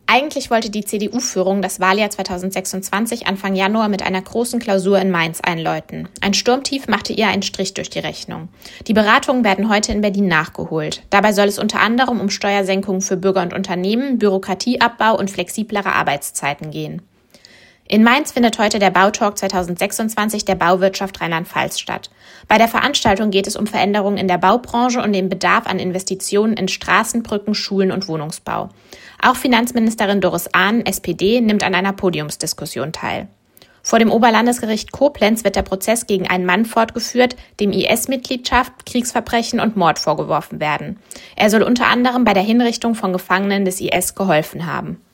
Eigentlich wollte die CDU-Führung das Wahljahr 2026 Anfang Januar mit einer großen Klausur in Mainz einläuten. Ein Sturmtief machte ihr einen Strich durch die Rechnung. Die Beratungen werden heute in Berlin nachgeholt. Dabei soll es unter anderem um Steuersenkungen für Bürger und Unternehmen, Bürokratieabbau und flexiblere Arbeitszeiten gehen. In Mainz findet heute der Bautalk 2026 der Bauwirtschaft Rheinland-Pfalz statt. Bei der Veranstaltung geht es um Veränderungen in der Baubranche und den Bedarf an Investitionen in Straßen, Brücken, Schulen und Wohnungsbau. Auch Finanzministerin Doris Ahn, SPD, nimmt an einer Podiumsdiskussion teil. Vor dem Oberlandesgericht Koblenz wird der Prozess gegen einen Mann fortgeführt, dem IS-Mitgliedschaft, Kriegsverbrechen und Mord vorgeworfen werden. Er soll unter anderem bei der Hinrichtung von Gefangenen des IS geholfen haben.